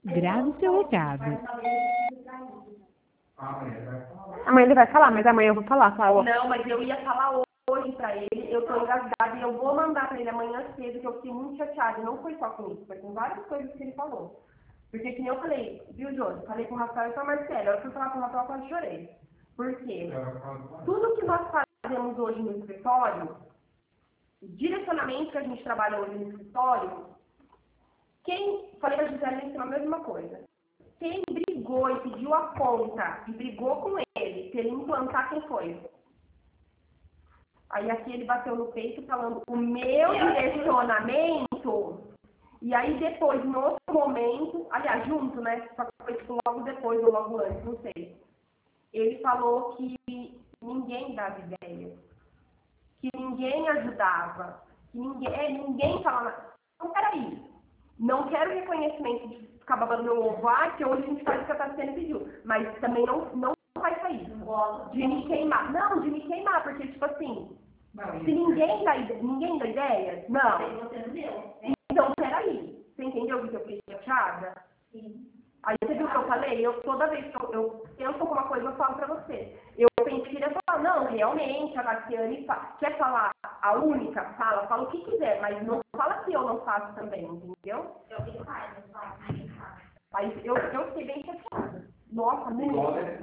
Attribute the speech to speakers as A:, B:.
A: Grave seu recado.
B: Amanhã ele vai falar, mas amanhã eu vou falar, tá?
C: Não, mas eu ia falar hoje pra ele, eu tô engasgada e eu vou mandar pra ele amanhã cedo, que eu fiquei muito chateada. E não foi só com isso, foi com várias coisas que ele falou. Porque que nem eu falei, viu, Josi? Falei com o Rafael e com a Marcela. Eu fui falar com o Rafael, eu quase chorei. Por quê? Tudo que nós fazemos hoje no escritório, direcionamento que a gente trabalha hoje no escritório, falei pra Gisele a mesma coisa. Quem brigou e pediu a conta e brigou com ele, se ele implantar, quem foi? Aí aqui ele bateu no peito falando o meu direcionamento, e aí depois, no outro momento, aliás, junto, né? Só que foi tipo, logo depois ou logo antes, não sei. Ele falou que ninguém dava ideia, que ninguém ajudava, que ninguém falava. Então, peraí, não quero reconhecimento de ficar babando meu ovo, que hoje a gente faz o que a Tassiane pediu, mas também não faz isso. De me queimar. Não, de me queimar, porque, tipo assim, se ninguém dá ideia, não. Então, peraí, você entendeu o que eu fiquei chateada? Sim. Aí você viu o que eu falei? Toda vez que eu penso alguma coisa, eu falo pra você. Eu pensei que ele ia falar, não, realmente, a Tassiane quer falar a única, fala o que quiser, mas não fala que eu não faço também, entendeu? Eu faço. Aí eu fiquei bem chateada. Nossa, muito.